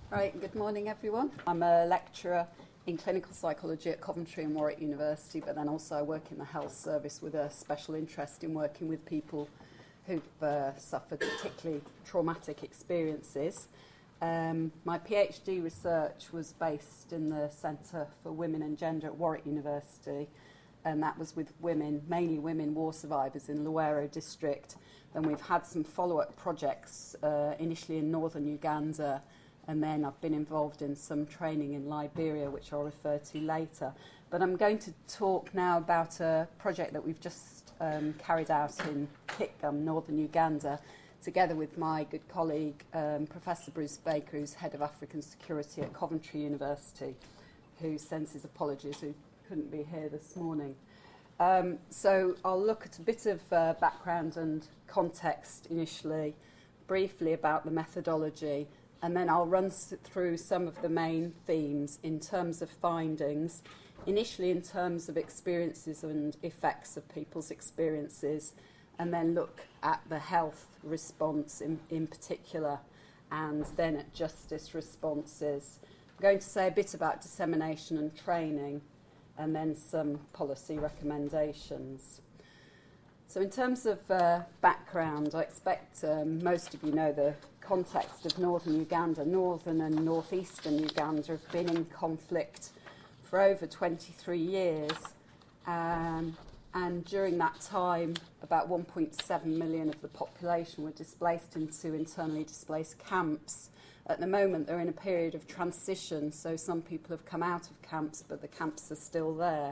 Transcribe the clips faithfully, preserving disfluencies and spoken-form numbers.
Right, good morning everyone. I'm a lecturer in clinical psychology at Coventry and Warwick University, but then also I work in the health service with a special interest in working with people who've uh, suffered particularly traumatic experiences. Um, my PhD research was based in the Centre for Women and Gender at Warwick University, and that was with women, mainly women war survivors in Luwero district. And we've had some follow-up projects, uh, initially in northern Uganda, and then I've been involved in some training in Liberia, which I'll refer to later. But I'm going to talk now about a project that we've just um, carried out in Kitgum, northern Uganda, together with my good colleague, um, Professor Bruce Baker, who's Head of African Security at Coventry University, who sends his apologies, who couldn't be here this morning. Um, so I'll look at a bit of uh, background and context initially, briefly about the methodology, and then I'll run through some of the main themes in terms of findings, initially in terms of experiences and effects of people's experiences, and then look at the health response in, in particular, and then at justice responses. I'm going to say a bit about dissemination and training, and then some policy recommendations. So in terms of uh, background, I expect um, most of you know the context of northern Uganda. Northern and northeastern Uganda have been in conflict for over twenty-three years, um, and during that time about one point seven million of the population were displaced into internally displaced camps. At the moment they're in a period of transition, so some people have come out of camps but the camps are still there.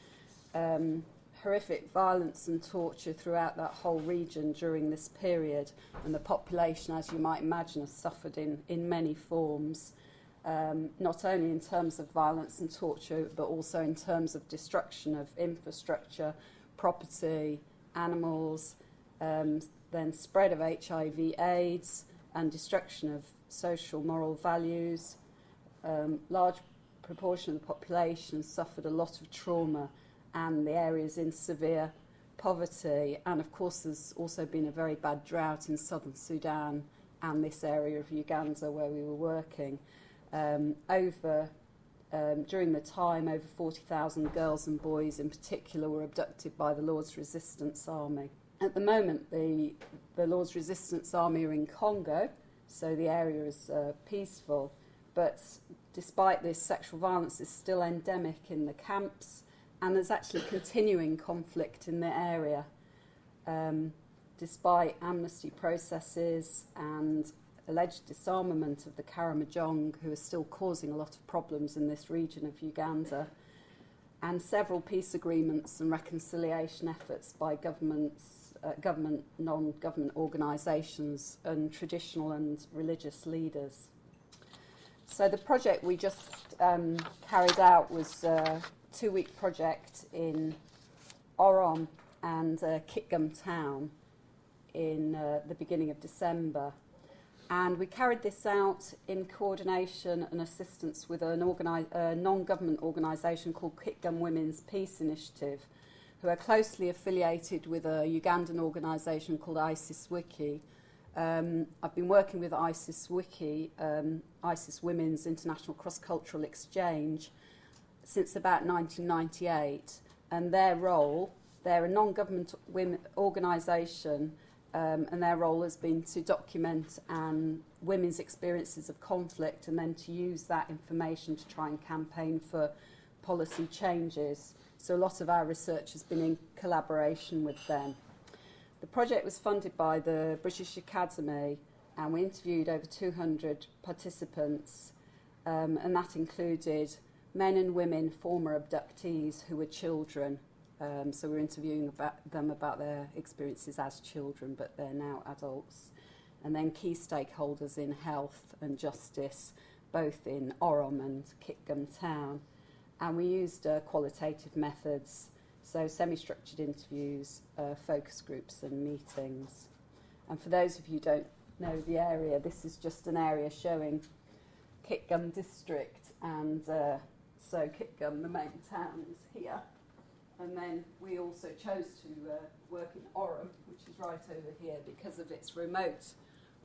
Um, horrific violence and torture throughout that whole region during this period, and the population, as you might imagine, has suffered in, in many forms, um, not only in terms of violence and torture, but also in terms of destruction of infrastructure, property, animals, um, then spread of H I V AIDS, and destruction of social moral values. Um, large proportion of the population suffered a lot of trauma, and the areas in severe poverty. And of course there's also been a very bad drought in southern Sudan and this area of Uganda where we were working. Um, over um, during the time, over forty thousand girls and boys in particular were abducted by the Lord's Resistance Army. At the moment the, the Lord's Resistance Army are in Congo, so the area is uh, peaceful, but despite this, sexual violence is still endemic in the camps, and there's actually continuing conflict in the area, um, despite amnesty processes and alleged disarmament of the Karamojong, who are still causing a lot of problems in this region of Uganda, and several peace agreements and reconciliation efforts by governments, uh, government, non-government organisations and traditional and religious leaders. So the project we just um, carried out was uh, two-week project in Orom and uh, Kitgum town in uh, the beginning of December. And we carried this out in coordination and assistance with an organi- a non-government organisation called Kitgum Women's Peace Initiative, who are closely affiliated with a Ugandan organisation called ISIS Wiki. Um, I've been working with ISIS Wiki, um, ISIS Women's International Cross-Cultural Exchange, since about nineteen ninety-eight, and their role, they're a non-government women organisation, um, and their role has been to document um, women's experiences of conflict and then to use that information to try and campaign for policy changes. So a lot of our research has been in collaboration with them. The project was funded by the British Academy, and we interviewed over two hundred participants, um, and that included men and women, former abductees who were children. Um, so we're interviewing about them about their experiences as children, but they're now adults. And then key stakeholders in health and justice, both in Orom and Kitgum town. And we used uh, qualitative methods, so semi-structured interviews, uh, focus groups and meetings. And for those of you who don't know the area, this is just an area showing Kitgum district, and uh, so Kitgum, the main town, is here. And then we also chose to uh, work in Orom, which is right over here, because of its remote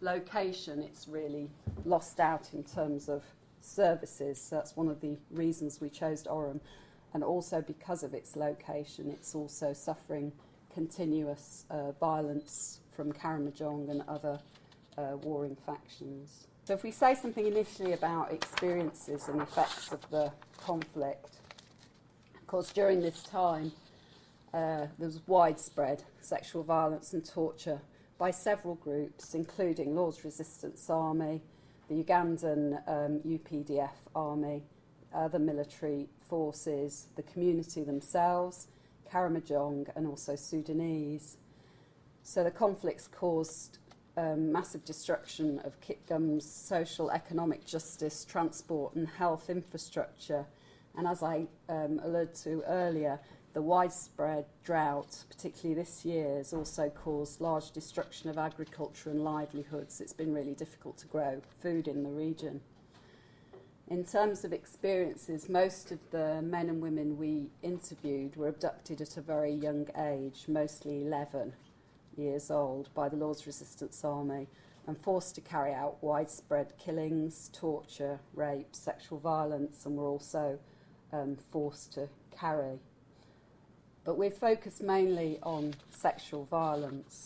location, it's really lost out in terms of services. So that's one of the reasons we chose Orham. And also because of its location, it's also suffering continuous uh, violence from Karamojong and other uh, warring factions. So if we say something initially about experiences and effects of the conflict, of course during this time uh, there was widespread sexual violence and torture by several groups, including Lord's Resistance Army, the Ugandan um, U P D F Army, other military forces, the community themselves, Karamojong, and also Sudanese. So the conflicts caused um, massive destruction of Kitgum's social, economic justice, transport and health infrastructure. And as I um, alluded to earlier, the widespread drought, particularly this year, has also caused large destruction of agriculture and livelihoods. It's been really difficult to grow food in the region. In terms of experiences, most of the men and women we interviewed were abducted at a very young age, mostly eleven years old, by the Lord's Resistance Army and forced to carry out widespread killings, torture, rape, sexual violence, and were also um, forced to carry. But we've focused mainly on sexual violence.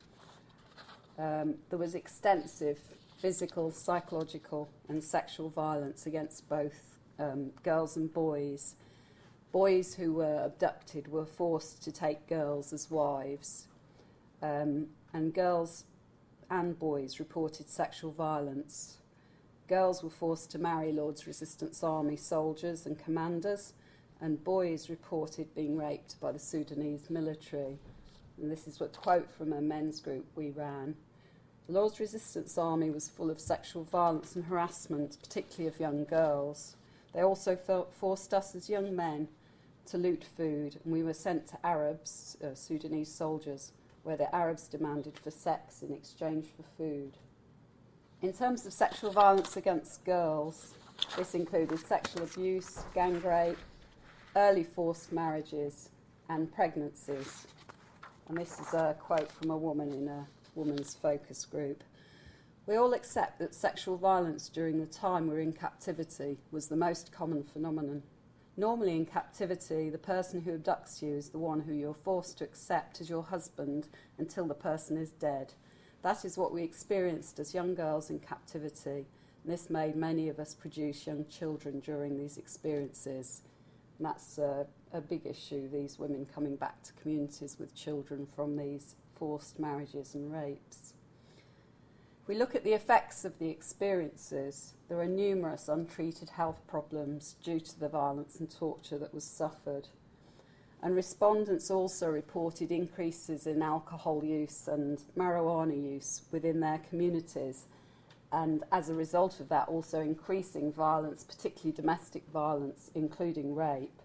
Um, there was extensive physical, psychological and sexual violence against both um, girls and boys. Boys who were abducted were forced to take girls as wives, um, and girls and boys reported sexual violence. Girls were forced to marry Lord's Resistance Army soldiers and commanders, and boys reported being raped by the Sudanese military. And this is a quote from a men's group we ran. The Lord's Resistance Army was full of sexual violence and harassment, particularly of young girls. They also forced us as young men to loot food, and we were sent to Arabs, uh, Sudanese soldiers, where the Arabs demanded for sex in exchange for food. In terms of sexual violence against girls, this included sexual abuse, gang rape, early forced marriages and pregnancies. And this is a quote from a woman in a women's focus group. We all accept that sexual violence during the time we're in captivity was the most common phenomenon. Normally in captivity, the person who abducts you is the one who you're forced to accept as your husband until the person is dead. That is what we experienced as young girls in captivity, and this made many of us produce young children during these experiences. And that's uh, a big issue, these women coming back to communities with children from these forced marriages and rapes. If we look at the effects of the experiences, there are numerous untreated health problems due to the violence and torture that was suffered. And respondents also reported increases in alcohol use and marijuana use within their communities, and as a result of that also increasing violence, particularly domestic violence, including rape.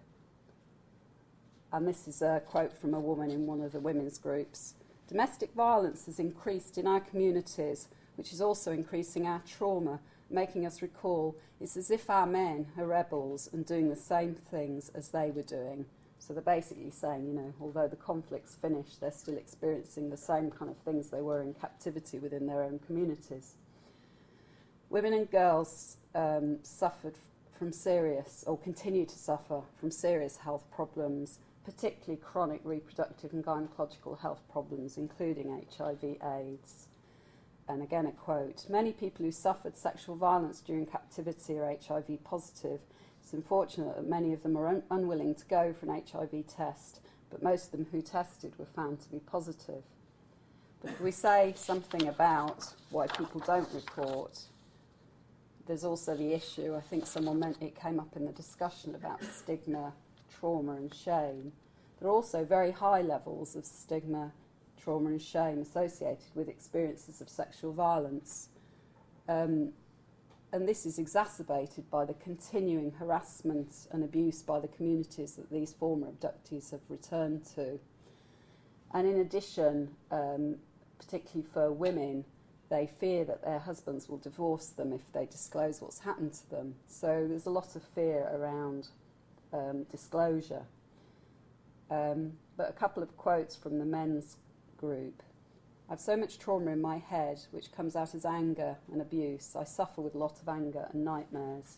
And this is a quote from a woman in one of the women's groups. Domestic violence has increased in our communities, which is also increasing our trauma, making us recall it's as if our men are rebels and doing the same things as they were doing. So they're basically saying, you know, although the conflict's finished, they're still experiencing the same kind of things they were in captivity within their own communities. Women and girls um, suffered from serious, or continue to suffer from serious health problems, particularly chronic reproductive and gynecological health problems, including H I V AIDS. And again a quote, many people who suffered sexual violence during captivity are H I V positive. It's unfortunate that many of them are un- unwilling to go for an H I V test, but most of them who tested were found to be positive. But if we say something about why people don't report, there's also the issue, I think someone meant it came up in the discussion about stigma, trauma and shame. There are also very high levels of stigma, trauma and shame associated with experiences of sexual violence. Um, and this is exacerbated by the continuing harassment and abuse by the communities that these former abductees have returned to. And in addition, um, particularly for women, they fear that their husbands will divorce them if they disclose what's happened to them. So there's a lot of fear around um, disclosure. Um, but a couple of quotes from the men's group. I have so much trauma in my head, which comes out as anger and abuse. I suffer with a lot of anger and nightmares.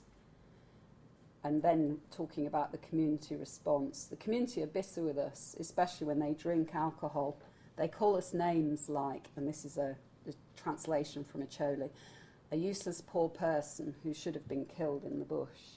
And then talking about the community response. The community are bitter with us, especially when they drink alcohol. They call us names like, and this is a, a translation from Acholi, a useless poor person who should have been killed in the bush.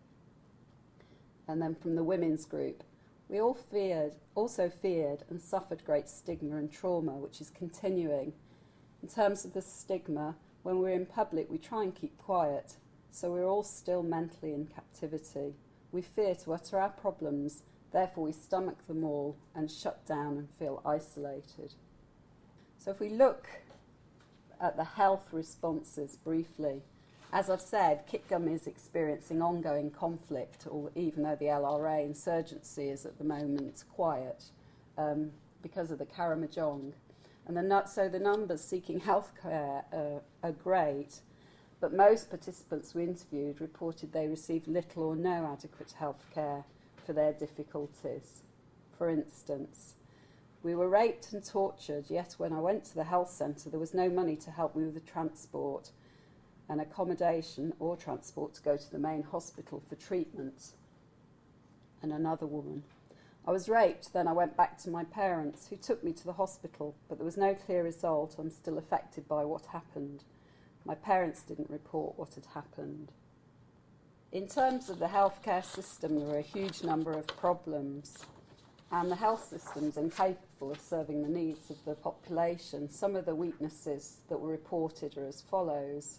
And then from the women's group, we all feared, also feared and suffered great stigma and trauma, which is continuing. In terms of the stigma, when we're in public, we try and keep quiet, so we're all still mentally in captivity. We fear to utter our problems, therefore we stomach them all and shut down and feel isolated. So if we look at the health responses briefly, as I've said, Kitgum is experiencing ongoing conflict, or even though the L R A insurgency is at the moment quiet um, because of the Karamojong. And the nu- so the numbers seeking healthcare uh, are great, but most participants we interviewed reported they received little or no adequate healthcare for their difficulties. For instance, we were raped and tortured, yet when I went to the health centre there was no money to help me with the transport and accommodation or transport to go to the main hospital for treatment. And another woman. I was raped, then I went back to my parents, who took me to the hospital, but there was no clear result. I'm still affected by what happened. My parents didn't report what had happened. In terms of the healthcare system, there are a huge number of problems, and the health system's incapable of serving the needs of the population. Some of the weaknesses that were reported are as follows.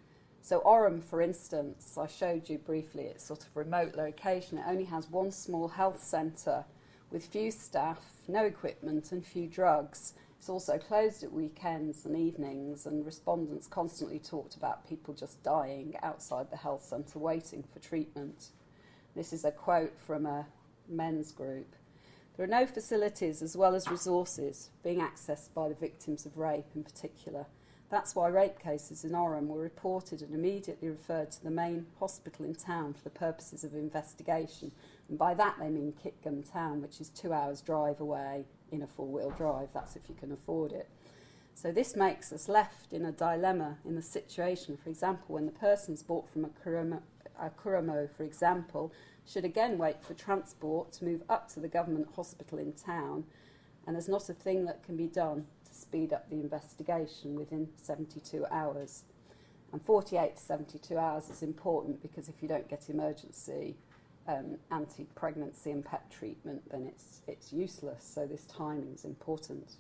So Orham, for instance, I showed you briefly, it's sort of remote location. It only has one small health centre with few staff, no equipment and few drugs. It's also closed at weekends and evenings, and respondents constantly talked about people just dying outside the health centre waiting for treatment. This is a quote from a men's group. There are no facilities as well as resources being accessed by the victims of rape in particular. That's why rape cases in Orham were reported and immediately referred to the main hospital in town for the purposes of investigation. And by that they mean Kitgum town, which is two hours drive away in a four-wheel drive. That's if you can afford it. So this makes us left in a dilemma in the situation. For example, when the person's bought from a Kuramo, a Kuramo, for example, should again wait for transport to move up to the government hospital in town, and there's not a thing that can be done speed up the investigation within seventy-two hours. And forty-eight to seventy-two hours is important because if you don't get emergency um, anti-pregnancy and P E P treatment, then it's, it's useless, so this timing is important.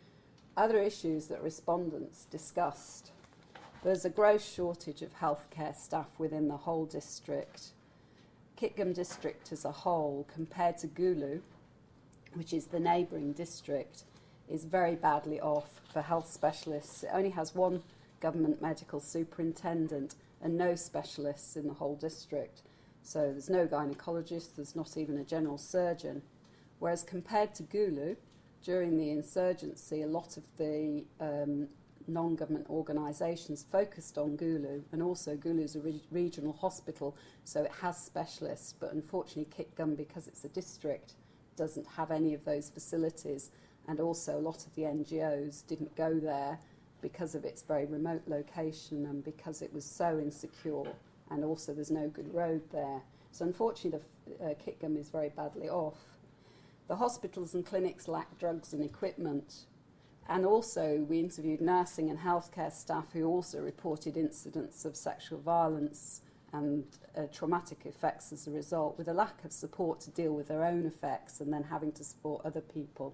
Other issues that respondents discussed. There's a gross shortage of healthcare staff within the whole district. Kitgum district as a whole, compared to Gulu, which is the neighbouring district, is very badly off for health specialists. It only has one government medical superintendent and no specialists in the whole district. So there's no gynaecologist, there's not even a general surgeon. Whereas compared to Gulu, during the insurgency, a lot of the um, non-government organisations focused on Gulu, and also Gulu is a re- regional hospital, so it has specialists, but unfortunately Kitgum, because it's a district, doesn't have any of those facilities. And also a lot of the N G Os didn't go there because of its very remote location and because it was so insecure, and also there's no good road there. So unfortunately the uh, Kitgum is very badly off. The hospitals and clinics lack drugs and equipment, and also we interviewed nursing and healthcare staff who also reported incidents of sexual violence and uh, traumatic effects as a result, with a lack of support to deal with their own effects and then having to support other people.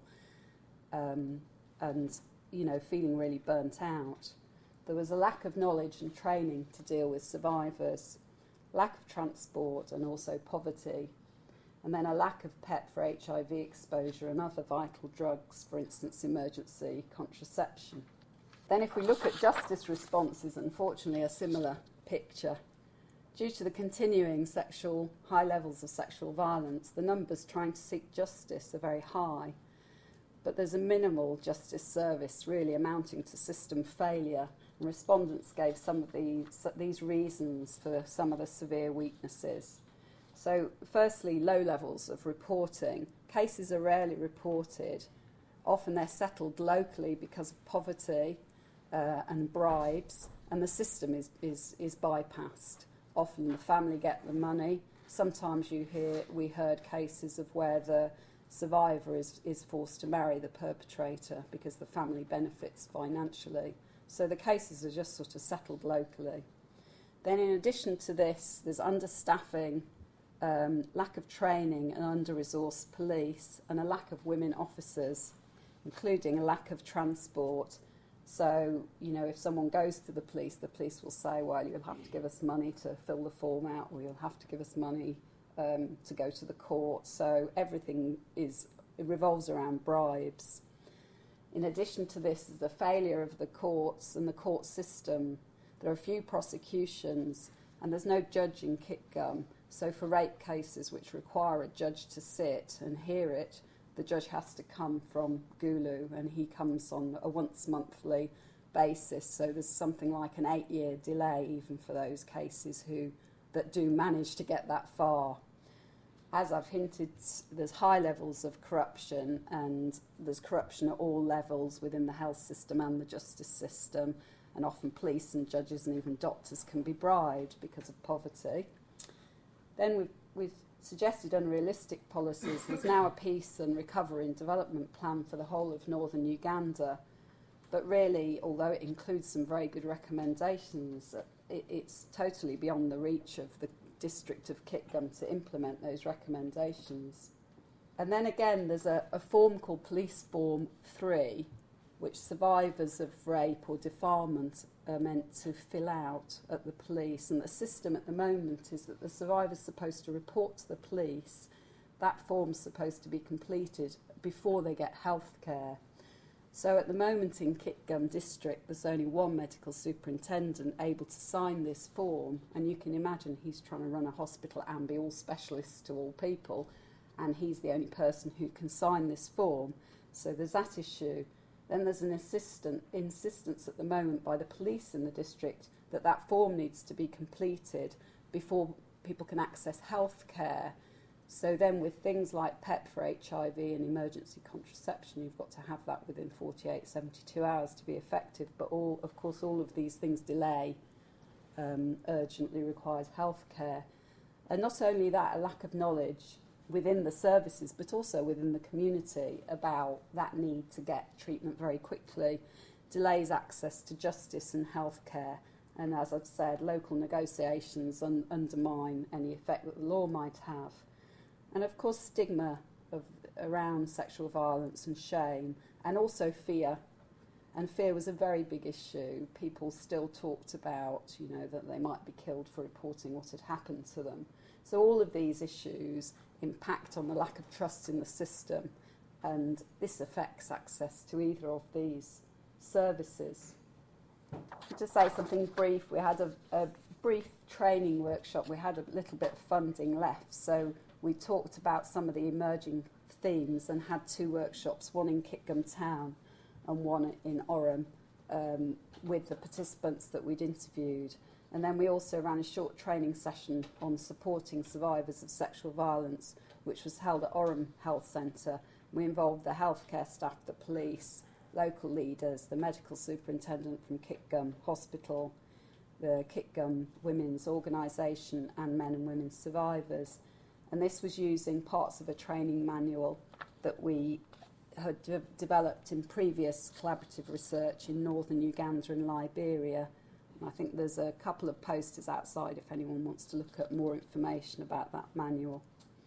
Um, and, you know, feeling really burnt out. There was a lack of knowledge and training to deal with survivors, lack of transport and also poverty, and then a lack of P E P for H I V exposure and other vital drugs, for instance, emergency contraception. Then if we look at justice responses, unfortunately a similar picture. Due to the continuing sexual, high levels of sexual violence, the numbers trying to seek justice are very high. But there's a minimal justice service really amounting to system failure, and respondents gave some of these, these reasons for some of the severe weaknesses. So firstly, low levels of reporting. Cases are rarely reported Often they're settled locally because of poverty uh, and bribes, and the system is, is, is bypassed. Often the family get the money. Sometimes you hear, we heard cases of where the survivor is, is forced to marry the perpetrator because the family benefits financially. So the cases are just sort of settled locally. Then in addition to this, there's understaffing, um, lack of training and under-resourced police, and a lack of women officers, including a lack of transport. So, you know, if someone goes to the police, the police will say, well, you'll have to give us money to fill the form out, or you'll have to give us money um, to go to the court. So everything is, it revolves around bribes. In addition to this is the failure of the courts and the court system. There are few prosecutions, and there's no judge in Kitgum. So for rape cases which require a judge to sit and hear it, the judge has to come from Gulu, and he comes on a once-monthly basis. So there's something like an eight-year delay even for those cases who that do manage to get that far. As I've hinted, there's high levels of corruption, and there's corruption at all levels within the health system and the justice system, and often police and judges and even doctors can be bribed because of poverty. Then we've, we've suggested unrealistic policies. There's now a peace and recovery and development plan for the whole of northern Uganda, but really, although it includes some very good recommendations, it, it's totally beyond the reach of the district of Kitgum to implement those recommendations. And then again, there's a, a form called Police Form three, which survivors of rape or defilement are meant to fill out at the police. And the system at the moment is that the survivor's supposed to report to the police. That form's supposed to be completed before they get health care. So at the moment in Kitgum district, there's only one medical superintendent able to sign this form, and you can imagine he's trying to run a hospital and be all specialists to all people, and he's the only person who can sign this form. So there's that issue. Then there's an assistant, insistence at the moment by the police in the district that that form needs to be completed before people can access health care. So then with things like P E P for H I V and emergency contraception, you've got to have that within forty-eight, seventy-two hours to be effective. But all, of course, all of these things delay, um, urgently requires health care. And not only that, a lack of knowledge within the services, but also within the community about that need to get treatment very quickly, delays access to justice and health care. And as I've said, local negotiations un- undermine any effect that the law might have. And of course, stigma of, around sexual violence and shame, and also fear. And fear was a very big issue. People still talked about, you know, that they might be killed for reporting what had happened to them. So all of these issues impact on the lack of trust in the system, and this affects access to either of these services. To say something brief, we had a, a brief training workshop. We had a little bit of funding left, so we talked about some of the emerging themes and had two workshops, one in Kitgum Town and one in Orham, um, with the participants that we'd interviewed. And then we also ran a short training session on supporting survivors of sexual violence, which was held at Orham Health Centre. We involved the healthcare staff, the police, local leaders, the medical superintendent from Kitgum Hospital, the Kitgum Women's Organisation, and men and women survivors. And this was using parts of a training manual that we had de- developed in previous collaborative research in northern Uganda and Liberia. And I think there's a couple of posters outside if anyone wants to look at more information about that manual.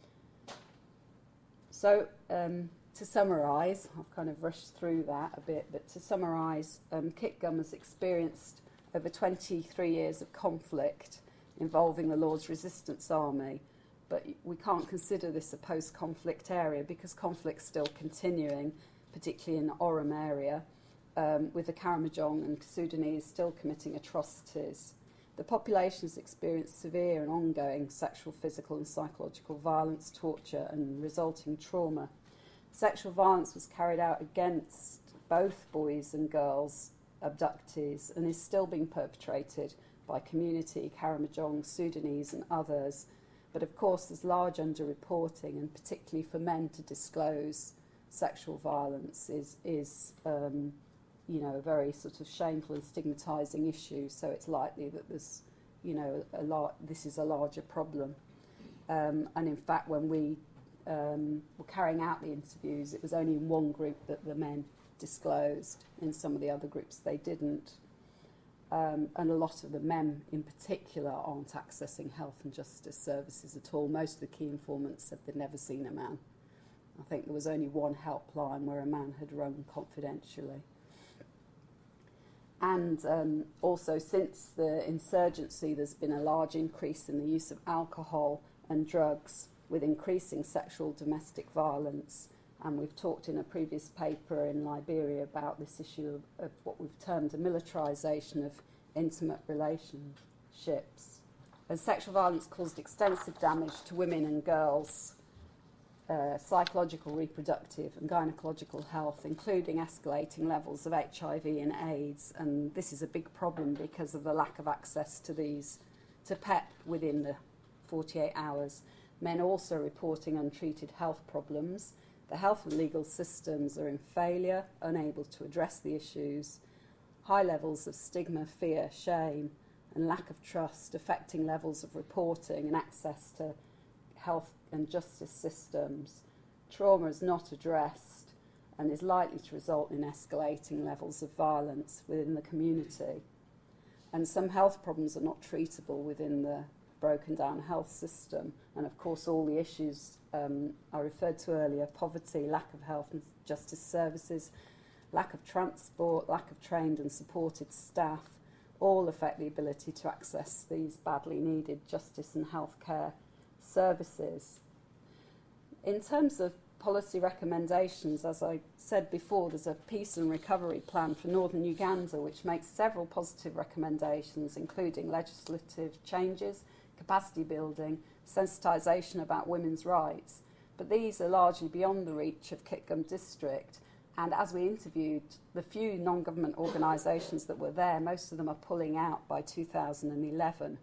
So um, to summarise, I've kind of rushed through that a bit, but to summarise, um, Kitgum has experienced over twenty-three years of conflict involving the Lord's Resistance Army. But we can't consider this a post-conflict area because conflict's still continuing, particularly in the Orham area, um, with the Karamojong and Sudanese still committing atrocities. The population has experienced severe and ongoing sexual, physical and psychological violence, torture and resulting trauma. Sexual violence was carried out against both boys and girls abductees and is still being perpetrated by community, Karamojong, Sudanese and others. But of course there's large underreporting, and particularly for men to disclose sexual violence is, is um, you know, a very sort of shameful and stigmatising issue, so it's likely that there's, you know, a lar- this is a larger problem. Um, and in fact, when we um, were carrying out the interviews, it was only in one group that the men disclosed. In some of the other groups, they didn't. Um, and a lot of the men in particular aren't accessing health and justice services at all. Most of the key informants said they'd never seen a man. I think there was only one helpline where a man had rung confidentially. And um, also, since the insurgency, there's been a large increase in the use of alcohol and drugs, with increasing sexual domestic violence. And we've talked in a previous paper in Liberia about this issue of, of what we've termed a militarisation of intimate relationships. And sexual violence caused extensive damage to women and girls' uh, psychological, reproductive and gynecological health, including escalating levels of H I V and AIDS. And this is a big problem because of the lack of access to these, to P E P within the forty-eight hours. Men also reporting untreated health problems. The health and legal systems are in failure, unable to address the issues. High levels of stigma, fear, shame, and lack of trust affecting levels of reporting and access to health and justice systems. Trauma is not addressed and is likely to result in escalating levels of violence within the community. And some health problems are not treatable within the broken down health system, and of course all the issues um, I referred to earlier, poverty, lack of health and justice services, lack of transport, lack of trained and supported staff, all affect the ability to access these badly needed justice and healthcare services. In terms of policy recommendations, as I said before, there's a peace and recovery plan for northern Uganda which makes several positive recommendations, including legislative changes, capacity building, sensitisation about women's rights. But these are largely beyond the reach of Kitgum District. And as we interviewed the few non-government organisations that were there, most of them are pulling out by two thousand eleven.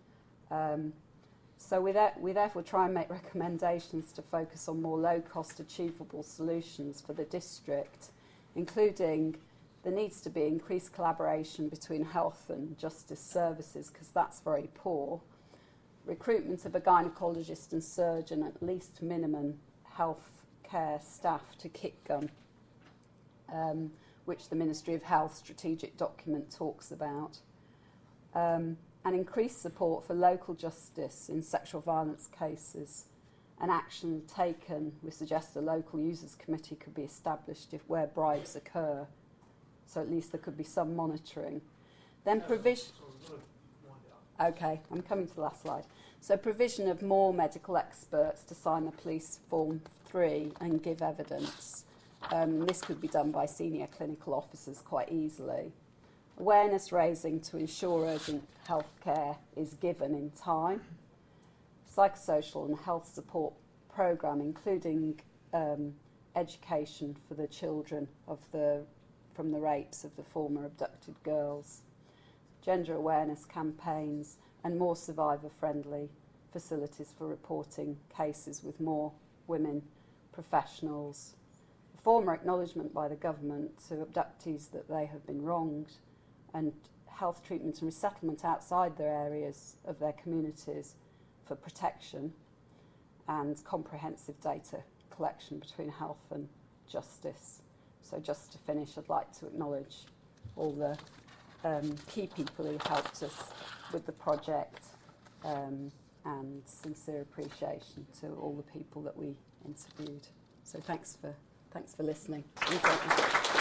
Um, so we, there, we therefore try and make recommendations to focus on more low-cost, achievable solutions for the district, including there needs to be increased collaboration between health and justice services, because that's very poor. Recruitment of a gynaecologist and surgeon, at least minimum health care staff to Kitgum, um, which the Ministry of Health strategic document talks about, um, and increased support for local justice in sexual violence cases. An action taken, we suggest a local users committee could be established if where bribes occur, so at least there could be some monitoring. Then provision. Okay, I'm coming to the last slide. So provision of more medical experts to sign the police form three and give evidence. Um, this could be done by senior clinical officers quite easily. Awareness raising to ensure urgent health care is given in time. Psychosocial and health support programme, including um, education for the children of the, from the rapes of the former abducted girls. Gender awareness campaigns, and more survivor-friendly facilities for reporting cases with more women professionals. A former acknowledgement by the government to abductees that they have been wronged, and health treatment and resettlement outside their areas of their communities for protection, and comprehensive data collection between health and justice. So just to finish, I'd like to acknowledge all the Um, key people who helped us with the project, um, and sincere appreciation to all the people that we interviewed. So thanks for thanks for listening.